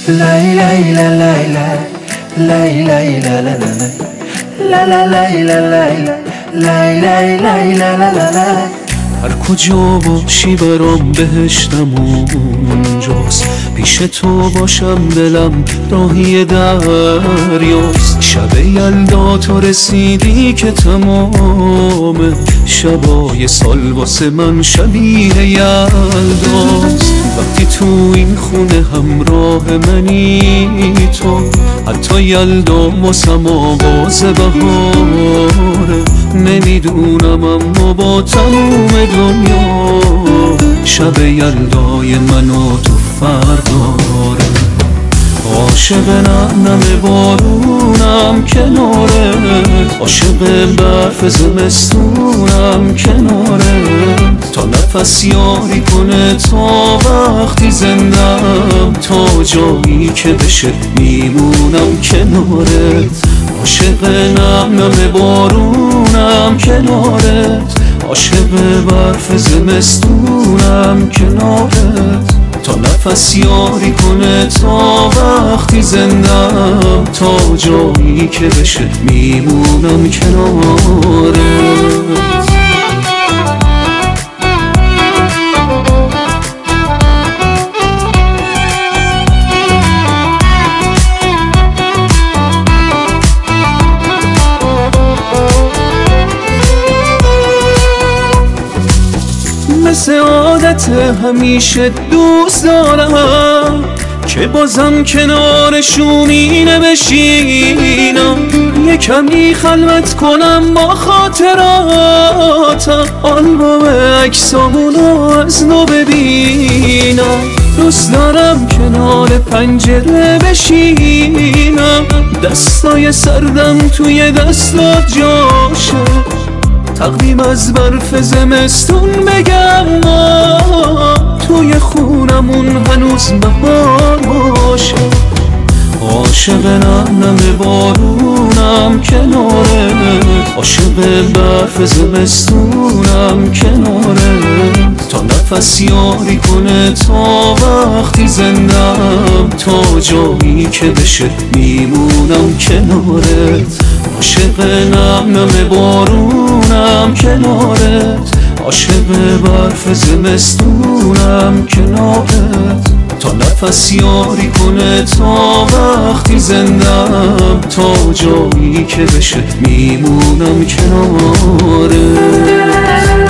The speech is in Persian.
لای لای لای لای لای لای لای لا لا لای لای لای لای لای لای. هر کجا باشی برام بهشتم اونجاست، پیش تو باشم دلم راهی دریاست. شب یلدا تو رسیدی که تمام شبای سال واسه من شبیه یلداست. وقتی تو این خونه همراه منی تو، حتی یلدا واسم آغاز بهاره. نمیدونم اما با تموم دنیا شب یلدای من و تو فرق داره. عاشق نم بارونم کنارت، عاشق برف زمستونم کنارت. تا نفس یاری کنه تا وقتی زندم، تا جایی که بشه میمونم کنارت. عاشق نم بارونم کنارت، عاشق برف زمستونم کنارت. تا نفس یاری کنه تا وقتی زندم، تا جایی که بشه میمونم کنارت. مثل عادت همیشه دوست دارم که بازم کنار شومینه بشینم. یه کمی خلوت کنم با خاطراتم، آلبوم عکسامونو از نو ببینم. دوست دارم کنار پنجره بشینم، دستای سردم توی دستات جاشه. تقویم از برف زمستون بگم توی خونمون هنوز بهار باشه. عاشق نم بارونم کنارت، عاشق برف زمستونم کنارت. تا نفس یاری کنه تا وقتی زندم، تا جایی که بشه میمونم کنارت. عاشق نم بارونم کنارت، عاشق برف زمستونم کنارت. تا نفس یاری کنه تا وقتی زندم، تا جایی که بشه میمونم کنارت.